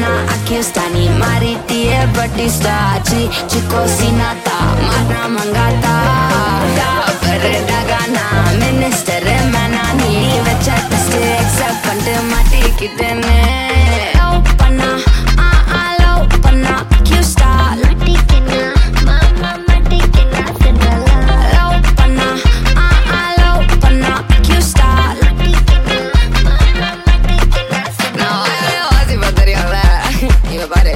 பண்ணா அக்யூஸ்டா நீ மாறிட்டியே Batista Chicco சீனாத்தா மாறா மங்காத்தா டகானா மினிஸ்டர் மேனா நீ வச்ச டெஸ்ட் எக்ஸப்ட் பண்ணிட்டு மாட்டிக்கிட்டேன்னு லவ் பண்ணா லவ் பண்ணா அக்யூஸ்டா மாட்டிக்கினா மாமா மாட்டிக்கினா லவ் பண்ணா லவ் பண்ணா அக்யூஸ்டா மாட்டிக்கினா மாமா மாட்டிக்கினா நான் வாசிப்பா தெரியும்ல இவ பாரு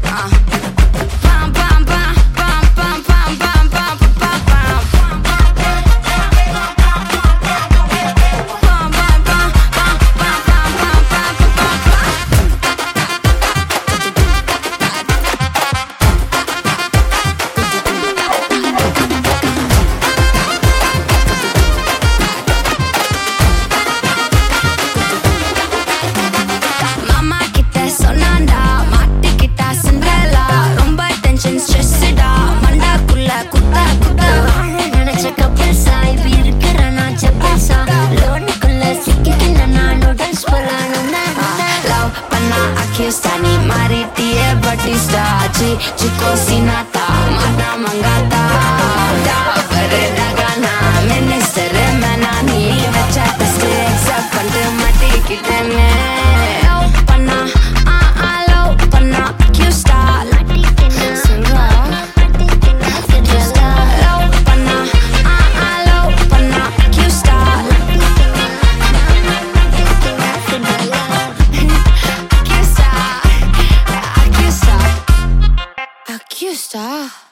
Ni maritie batista chico sinata mana mangata dagana minister mana ni vecha test exam pandu matikitene love panna accused matikena singa matikena singa love panna accused matikena singa Accused